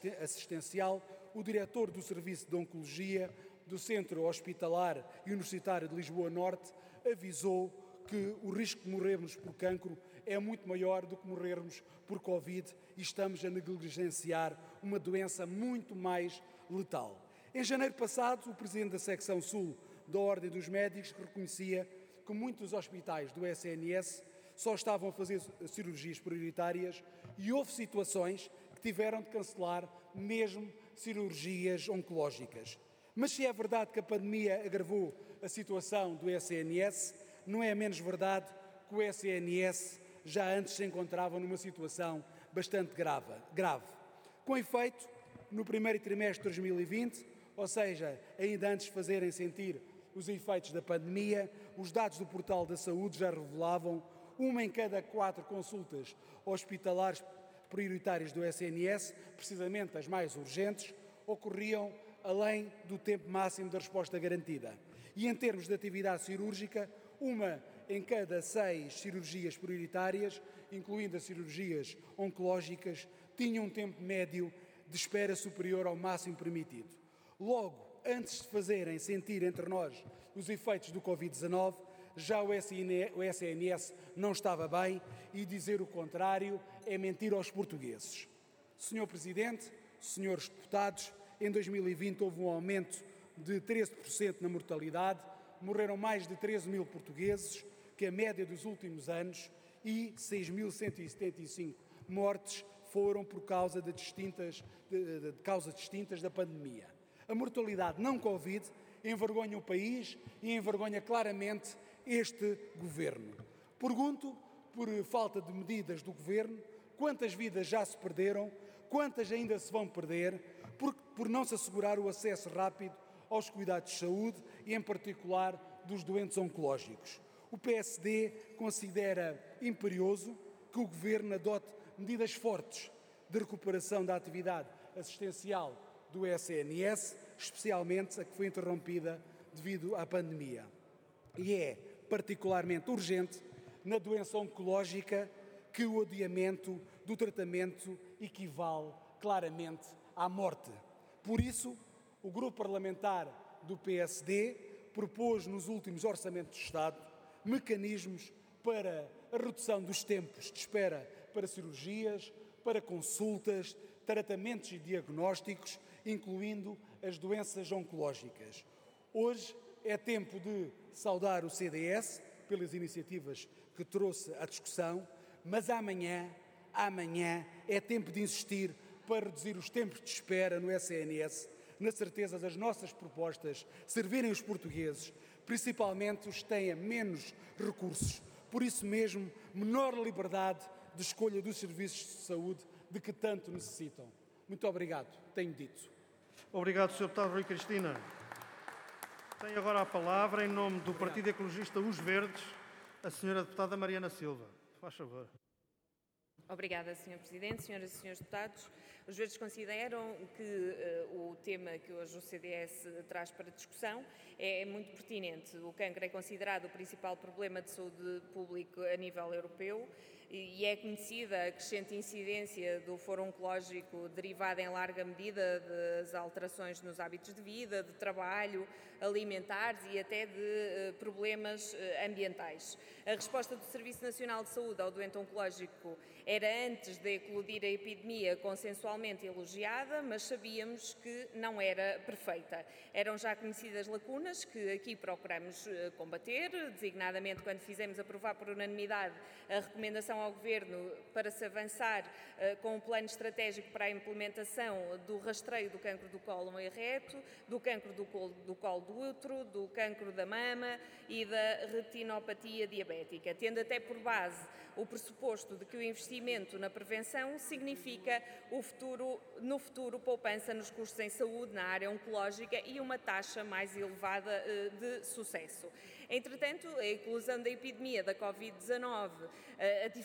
assistencial, o diretor do Serviço de Oncologia do Centro Hospitalar e Universitário de Lisboa Norte avisou que o risco de morrermos por cancro é muito maior do que morrermos por Covid e estamos a negligenciar uma doença muito mais letal. Em janeiro passado, o Presidente da Secção Sul da Ordem dos Médicos reconhecia que muitos hospitais do SNS só estavam a fazer cirurgias prioritárias e houve situações que tiveram de cancelar mesmo cirurgias oncológicas. Mas se é verdade que a pandemia agravou a situação do SNS, não é menos verdade que o SNS já antes se encontrava numa situação bastante grave. Com efeito, no primeiro trimestre de 2020, ou seja, ainda antes de fazerem sentir os efeitos da pandemia, os dados do Portal da Saúde já revelavam 1 em cada 4 consultas hospitalares prioritárias do SNS, precisamente as mais urgentes, ocorriam além do tempo máximo da resposta garantida. E em termos de atividade cirúrgica, 1 em cada 6 cirurgias prioritárias, incluindo as cirurgias oncológicas, tinham um tempo médio de espera superior ao máximo permitido. Logo, antes de fazerem sentir entre nós os efeitos do Covid-19, já o SNS não estava bem e dizer o contrário é mentir aos portugueses. Senhor Presidente, senhores deputados, em 2020 houve um aumento de 13% na mortalidade, morreram mais de 13 mil portugueses, que a média dos últimos anos, e 6.175 mortes foram por causa de causas distintas da pandemia. A mortalidade não Covid envergonha o país e envergonha claramente este Governo. Pergunto, por falta de medidas do Governo, quantas vidas já se perderam, quantas ainda se vão perder, por não se assegurar o acesso rápido aos cuidados de saúde e, em particular, dos doentes oncológicos. O PSD considera imperioso que o Governo adote medidas fortes de recuperação da atividade assistencial do SNS, especialmente a que foi interrompida devido à pandemia. E é particularmente urgente na doença oncológica que o adiamento do tratamento equivale claramente à morte. Por isso, o grupo parlamentar do PSD propôs nos últimos orçamentos de Estado mecanismos para a redução dos tempos de espera para cirurgias, para consultas, tratamentos e diagnósticos, incluindo as doenças oncológicas. Hoje é tempo de saudar o CDS pelas iniciativas que trouxe à discussão, mas amanhã é tempo de insistir para reduzir os tempos de espera no SNS, na certeza das nossas propostas servirem os portugueses, principalmente os que têm menos recursos. Por isso mesmo, menor liberdade de escolha dos serviços de saúde de que tanto necessitam. Muito obrigado, tenho dito. Obrigado, Sr. Deputado Rui Cristina. Tem agora a palavra, em nome do Partido Ecologista Os Verdes, a Sra. Deputada Mariana Silva. Faz favor. Obrigada, Sr. Presidente, senhoras e senhores deputados. Os Verdes consideram que o tema que hoje o CDS traz para discussão é muito pertinente. O cancro é considerado o principal problema de saúde pública a nível europeu e é conhecida a crescente incidência do foro oncológico derivada em larga medida das alterações nos hábitos de vida, de trabalho, alimentares e até de problemas ambientais. A resposta do Serviço Nacional de Saúde ao doente oncológico era, antes de eclodir a epidemia, consensualmente elogiada, mas sabíamos que não era perfeita. Eram já conhecidas lacunas que aqui procuramos combater, designadamente quando fizemos aprovar por unanimidade a recomendação ao Governo para se avançar com um plano estratégico para a implementação do rastreio do cancro do cólon e reto, do cancro do colo do útero, do cancro da mama e da retinopatia diabética, tendo até por base o pressuposto de que o investimento na prevenção significa no futuro poupança nos custos em saúde na área oncológica e uma taxa mais elevada de sucesso. Entretanto, a eclosão da epidemia da Covid-19, a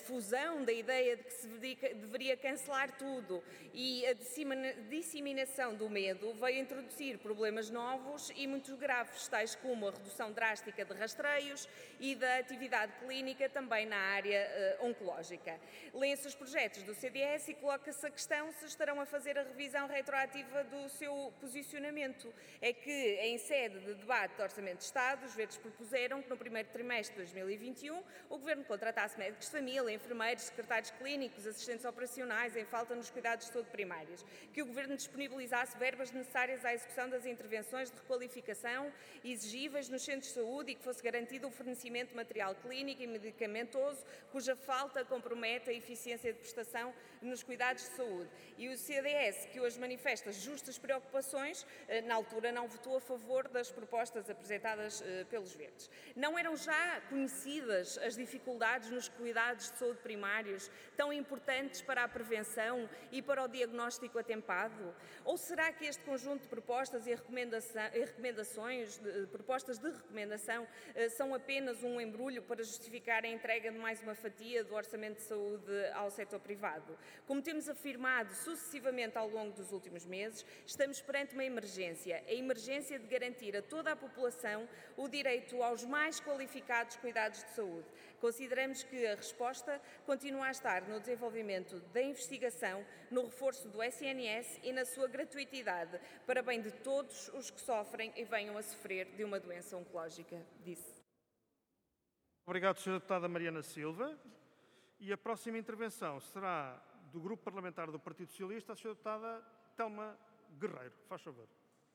difusão da ideia de que se deveria cancelar tudo e a disseminação do medo veio introduzir problemas novos e muito graves, tais como a redução drástica de rastreios e da atividade clínica também na área oncológica. Lêem-se os projetos do CDS e coloca-se a questão se estarão a fazer a revisão retroativa do seu posicionamento. É que, em sede de debate do Orçamento de Estado, os Verdes propuseram que no primeiro trimestre de 2021 o Governo contratasse médicos de família, enfermeiros, secretários clínicos, assistentes operacionais em falta nos cuidados de saúde primários, que o Governo disponibilizasse verbas necessárias à execução das intervenções de requalificação exigíveis nos centros de saúde e que fosse garantido o fornecimento de material clínico e medicamentoso cuja falta compromete a eficiência de prestação nos cuidados de saúde. E o CDS, que hoje manifesta justas preocupações, na altura não votou a favor das propostas apresentadas pelos Verdes. Não eram já conhecidas as dificuldades nos cuidados de saúde primários, tão importantes para a prevenção e para o diagnóstico atempado? Ou será que este conjunto de propostas e recomendações, propostas de recomendação, são apenas um embrulho para justificar a entrega de mais uma fatia do orçamento de saúde ao setor privado? Como temos afirmado sucessivamente ao longo dos últimos meses, estamos perante uma emergência, a emergência de garantir a toda a população o direito aos mais qualificados cuidados de saúde. Consideramos que a resposta continua a estar no desenvolvimento da investigação, no reforço do SNS e na sua gratuitidade, para bem de todos os que sofrem e venham a sofrer de uma doença oncológica, disse. Obrigado, Sra. Deputada Mariana Silva. E a próxima intervenção será do Grupo Parlamentar do Partido Socialista, a Sra. Deputada Telma Guerreiro. Faz favor.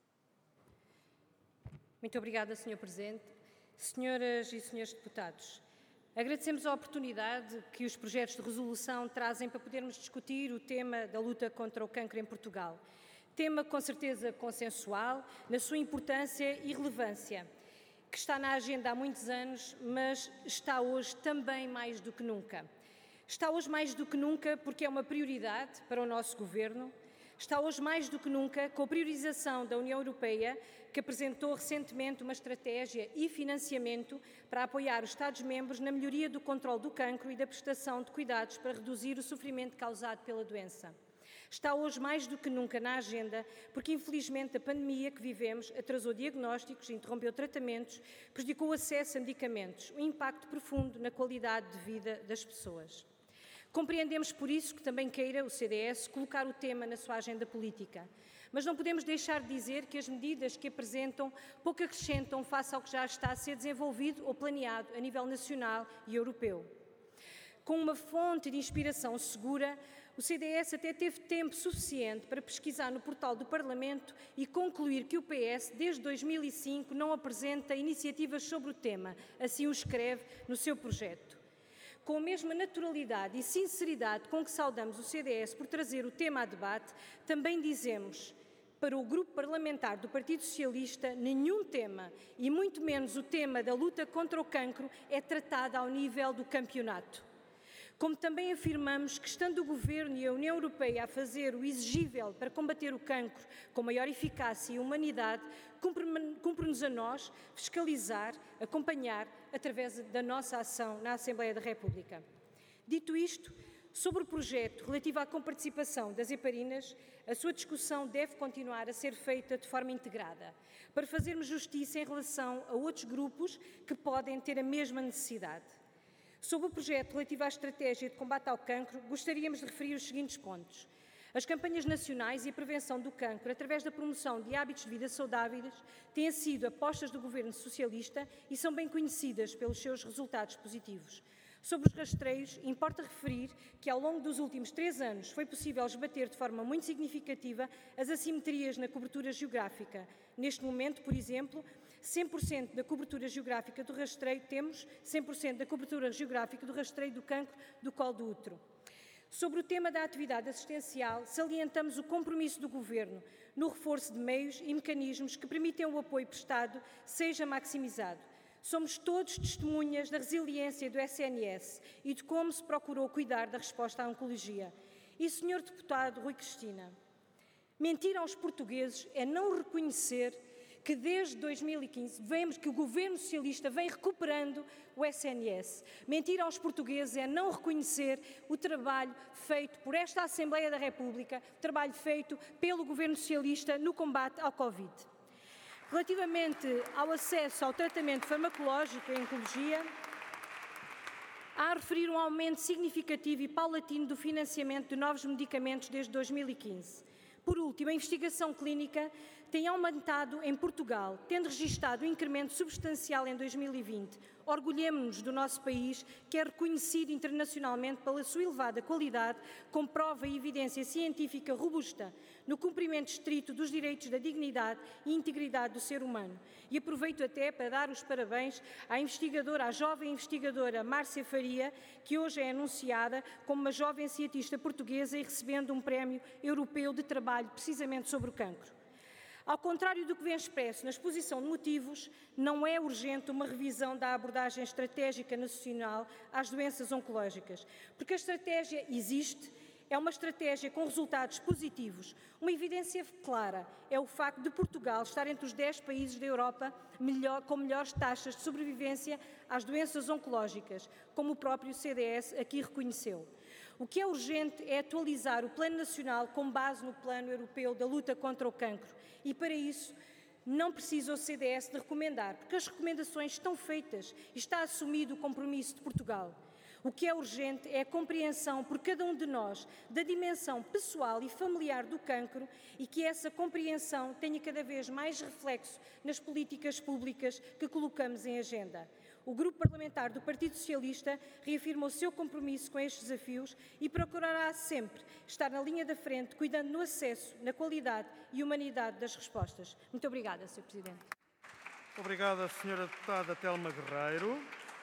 Muito obrigada, Sr. Presidente. Senhoras e senhores deputados, agradecemos a oportunidade que os projetos de resolução trazem para podermos discutir o tema da luta contra o cancro em Portugal. Tema com certeza consensual na sua importância e relevância, que está na agenda há muitos anos, mas está hoje também mais do que nunca. Está hoje mais do que nunca porque é uma prioridade para o nosso Governo. Está hoje mais do que nunca com a priorização da União Europeia, que apresentou recentemente uma estratégia e financiamento para apoiar os Estados-membros na melhoria do controle do cancro e da prestação de cuidados para reduzir o sofrimento causado pela doença. Está hoje mais do que nunca na agenda porque, infelizmente, a pandemia que vivemos atrasou diagnósticos, interrompeu tratamentos, prejudicou o acesso a medicamentos, um impacto profundo na qualidade de vida das pessoas. Compreendemos por isso que também queira o CDS colocar o tema na sua agenda política. Mas não podemos deixar de dizer que as medidas que apresentam pouco acrescentam face ao que já está a ser desenvolvido ou planeado a nível nacional e europeu. Com uma fonte de inspiração segura, o CDS até teve tempo suficiente para pesquisar no portal do Parlamento e concluir que o PS, desde 2005, não apresenta iniciativas sobre o tema, assim o escreve no seu projeto. Com a mesma naturalidade e sinceridade com que saudamos o CDS por trazer o tema a debate, também dizemos, para o Grupo Parlamentar do Partido Socialista, nenhum tema, e muito menos o tema da luta contra o cancro, é tratado ao nível do campeonato. Como também afirmamos que, estando o Governo e a União Europeia a fazer o exigível para combater o cancro com maior eficácia e humanidade, cumpre-nos a nós fiscalizar, acompanhar, através da nossa ação na Assembleia da República. Dito isto, sobre o projeto relativo à comparticipação das heparinas, a sua discussão deve continuar a ser feita de forma integrada, para fazermos justiça em relação a outros grupos que podem ter a mesma necessidade. Sobre o projeto relativo à estratégia de combate ao cancro, gostaríamos de referir os seguintes pontos. As campanhas nacionais e a prevenção do cancro, através da promoção de hábitos de vida saudáveis, têm sido apostas do Governo Socialista e são bem conhecidas pelos seus resultados positivos. Sobre os rastreios, importa referir que ao longo dos últimos 3 anos foi possível esbater de forma muito significativa as assimetrias na cobertura geográfica. Neste momento, por exemplo, 100% da cobertura geográfica do rastreio, temos 100% da cobertura geográfica do rastreio do cancro do colo do útero. Sobre o tema da atividade assistencial, salientamos o compromisso do Governo no reforço de meios e mecanismos que permitem o apoio prestado seja maximizado. Somos todos testemunhas da resiliência do SNS e de como se procurou cuidar da resposta à oncologia. E, Sr. Deputado Rui Cristina, mentir aos portugueses é não reconhecer que desde 2015 vemos que o Governo Socialista vem recuperando o SNS. Mentir aos portugueses é não reconhecer o trabalho feito por esta Assembleia da República, o trabalho feito pelo Governo Socialista no combate ao Covid. Relativamente ao acesso ao tratamento farmacológico em oncologia, há a referir um aumento significativo e paulatino do financiamento de novos medicamentos desde 2015. Por último, a investigação clínica tem aumentado em Portugal, tendo registado um incremento substancial em 2020. Orgulhemo-nos do nosso país, que é reconhecido internacionalmente pela sua elevada qualidade, com prova e evidência científica robusta, no cumprimento estrito dos direitos da dignidade e integridade do ser humano. E aproveito até para dar os parabéns à jovem investigadora Márcia Faria, que hoje é anunciada como uma jovem cientista portuguesa e recebendo um prémio europeu de trabalho precisamente sobre o cancro. Ao contrário do que vem expresso na exposição de motivos, não é urgente uma revisão da abordagem estratégica nacional às doenças oncológicas, porque a estratégia existe, é uma estratégia com resultados positivos. Uma evidência clara é o facto de Portugal estar entre os 10 países da Europa com melhores taxas de sobrevivência às doenças oncológicas, como o próprio CDS aqui reconheceu. O que é urgente é atualizar o Plano Nacional com base no Plano Europeu da luta contra o cancro e, para isso, não precisa o CDS de recomendar, porque as recomendações estão feitas e está assumido o compromisso de Portugal. O que é urgente é a compreensão por cada um de nós da dimensão pessoal e familiar do cancro e que essa compreensão tenha cada vez mais reflexo nas políticas públicas que colocamos em agenda. O Grupo Parlamentar do Partido Socialista reafirma o seu compromisso com estes desafios e procurará sempre estar na linha da frente, cuidando no acesso, na qualidade e humanidade das respostas. Muito obrigada, Sr. Presidente. Obrigada, Sra. Deputada Telma Guerreiro.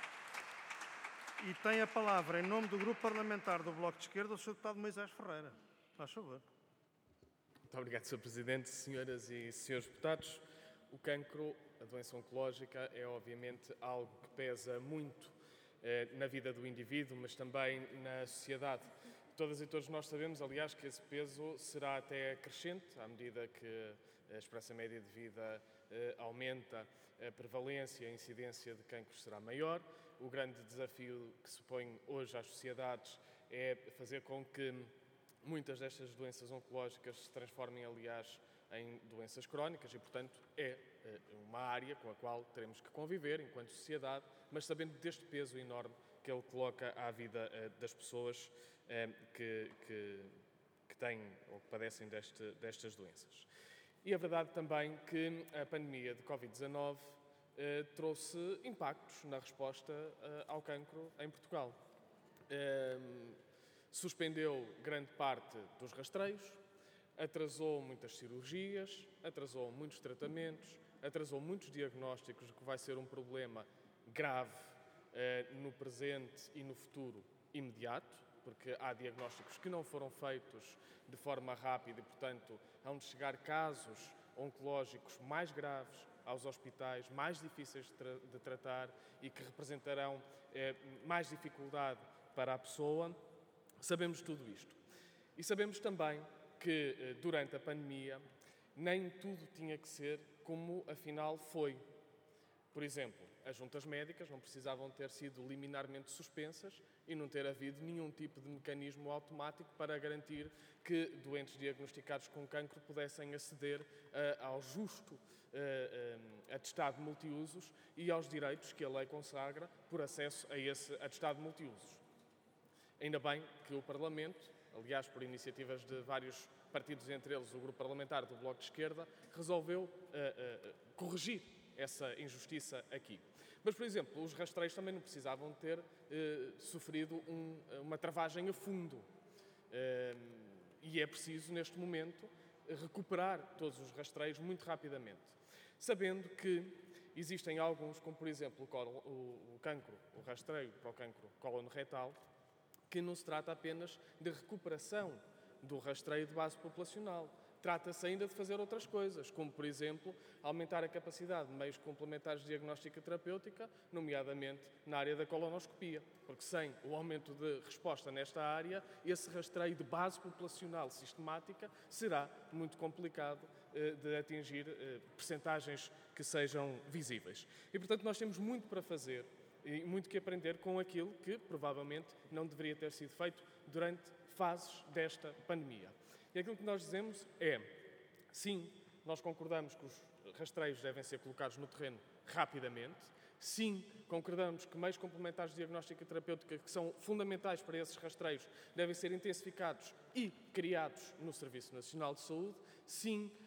E tem a palavra, em nome do Grupo Parlamentar do Bloco de Esquerda, o Sr. Deputado Moisés Ferreira. Faz favor. Muito obrigado, Sr. Presidente, senhoras e senhores deputados. O cancro, a doença oncológica, é obviamente algo que pesa muito na vida do indivíduo, mas também na sociedade. Todas e todos nós sabemos, aliás, que esse peso será até crescente à medida que a esperança média de vida aumenta, a prevalência e a incidência de cancro será maior. O grande desafio que se põe hoje às sociedades é fazer com que muitas destas doenças oncológicas se transformem, aliás, em doenças crónicas e, portanto, é uma área com a qual teremos que conviver enquanto sociedade, mas sabendo deste peso enorme que ele coloca à vida das pessoas que têm ou que padecem destas doenças. E é verdade também que a pandemia de Covid-19 trouxe impactos na resposta ao cancro em Portugal. Suspendeu grande parte dos rastreios, atrasou muitas cirurgias, atrasou muitos tratamentos, atrasou muitos diagnósticos, o que vai ser um problema grave no presente e no futuro imediato, porque há diagnósticos que não foram feitos de forma rápida e, portanto, hão de chegar casos oncológicos mais graves aos hospitais, mais difíceis de tratar e que representarão mais dificuldade para a pessoa. Sabemos tudo isto. E sabemos também que, durante a pandemia, nem tudo tinha que ser como, afinal, foi. Por exemplo, as juntas médicas não precisavam ter sido liminarmente suspensas e não ter havido nenhum tipo de mecanismo automático para garantir que doentes diagnosticados com cancro pudessem aceder ao justo atestado multiusos e aos direitos que a lei consagra por acesso a esse atestado multiusos. Ainda bem que o Parlamento, aliás, por iniciativas de vários partidos, entre eles o Grupo Parlamentar do Bloco de Esquerda, resolveu corrigir essa injustiça aqui. Mas, por exemplo, os rastreios também não precisavam ter sofrido uma travagem a fundo. E é preciso, neste momento, recuperar todos os rastreios muito rapidamente. Sabendo que existem alguns, como por exemplo o cancro, o rastreio para o cancro colono-retal, que não se trata apenas de recuperação do rastreio de base populacional. trata-se ainda de fazer outras coisas, como, por exemplo, aumentar a capacidade de meios complementares de diagnóstica terapêutica, nomeadamente na área da colonoscopia, porque sem o aumento de resposta nesta área, esse rastreio de base populacional sistemática será muito complicado de atingir percentagens que sejam visíveis. E, portanto, nós temos muito para fazer e muito que aprender com aquilo que, provavelmente, não deveria ter sido feito durante fases desta pandemia. E aquilo que nós dizemos é, sim, nós concordamos que os rastreios devem ser colocados no terreno rapidamente, sim, concordamos que meios complementares de diagnóstica terapêutica que são fundamentais para esses rastreios devem ser intensificados e criados no Serviço Nacional de Saúde, sim,